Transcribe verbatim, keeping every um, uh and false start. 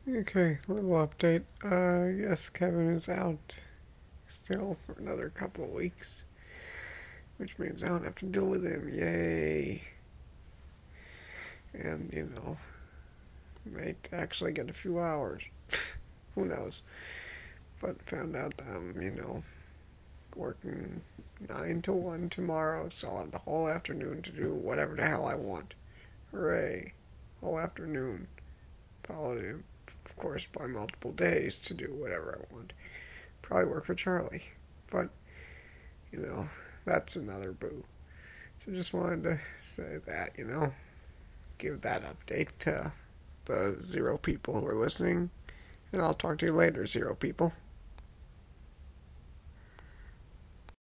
Okay, little update. Uh, yes, Kevin is out still for another couple of weeks, which means I don't have to deal with him. Yay! And, you know, might actually get a few hours. Who knows? But found out that I'm, you know, working nine to one tomorrow, so I'll have the whole afternoon to do whatever the hell I want. Hooray! Whole afternoon. Followed, of course, by multiple days to do whatever I want. Probably work for Charlie. But, you know, that's another boo. So just wanted to say that, you know, give that update to the zero people who are listening. And I'll talk to you later, zero people.